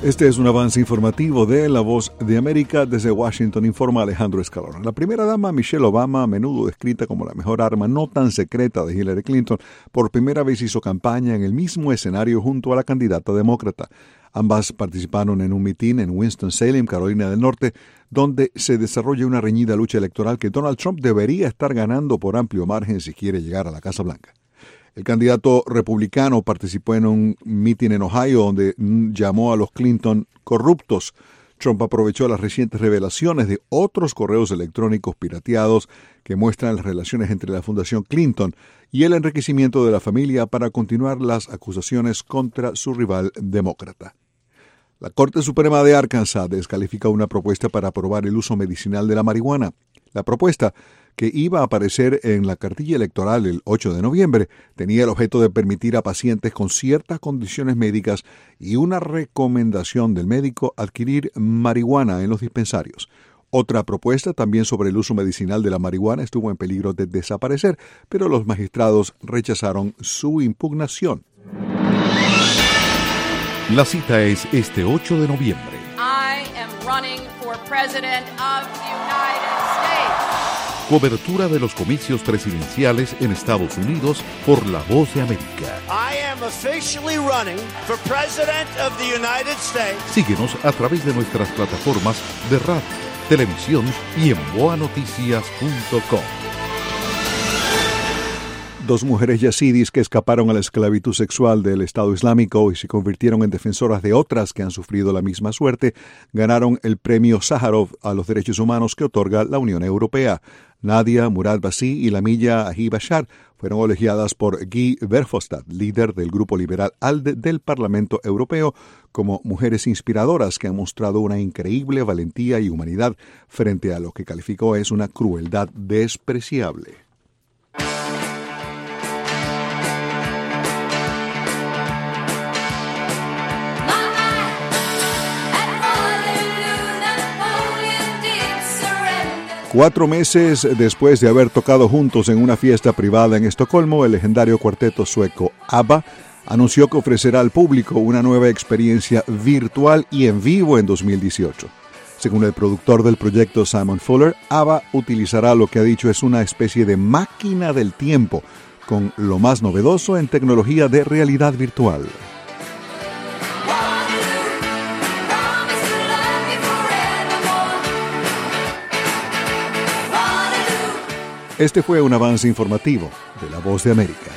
Este es un avance informativo de La Voz de América. Desde Washington informa Alejandro Escalona. La primera dama Michelle Obama, a menudo descrita como la mejor arma no tan secreta de Hillary Clinton, por primera vez hizo campaña en el mismo escenario junto a la candidata demócrata. Ambas participaron en un mitin en Winston-Salem, Carolina del Norte, donde se desarrolla una reñida lucha electoral que Donald Trump debería estar ganando por amplio margen si quiere llegar a la Casa Blanca. El candidato republicano participó en un mitin en Ohio donde llamó a los Clinton corruptos. Trump aprovechó las recientes revelaciones de otros correos electrónicos pirateados que muestran las relaciones entre la Fundación Clinton y el enriquecimiento de la familia para continuar las acusaciones contra su rival demócrata. La Corte Suprema de Arkansas descalifica una propuesta para aprobar el uso medicinal de la marihuana. La propuesta, que iba a aparecer en la cartilla electoral el 8 de noviembre, tenía el objeto de permitir a pacientes con ciertas condiciones médicas y una recomendación del médico adquirir marihuana en los dispensarios. Otra propuesta, también sobre el uso medicinal de la marihuana, estuvo en peligro de desaparecer, pero los magistrados rechazaron su impugnación. La cita es este 8 de noviembre. I am running for president of the United States. Cobertura de los comicios presidenciales en Estados Unidos por La Voz de América. I am officially running for president of the United States. Síguenos a través de nuestras plataformas de radio, televisión y en boanoticias.com. Dos mujeres yazidis que escaparon a la esclavitud sexual del Estado Islámico y se convirtieron en defensoras de otras que han sufrido la misma suerte, ganaron el premio Sájarov a los derechos humanos que otorga la Unión Europea. Nadia Murad-Basi y Lamilla Ahi-Bashar fueron elogiadas por Guy Verhofstadt, líder del grupo liberal ALDE del Parlamento Europeo, como mujeres inspiradoras que han mostrado una increíble valentía y humanidad frente a lo que calificó es una crueldad despreciable. Cuatro meses después de haber tocado juntos en una fiesta privada en Estocolmo, el legendario cuarteto sueco ABBA anunció que ofrecerá al público una nueva experiencia virtual y en vivo en 2018. Según el productor del proyecto Simon Fuller, ABBA utilizará lo que ha dicho es una especie de máquina del tiempo, con lo más novedoso en tecnología de realidad virtual. Este fue un avance informativo de La Voz de América.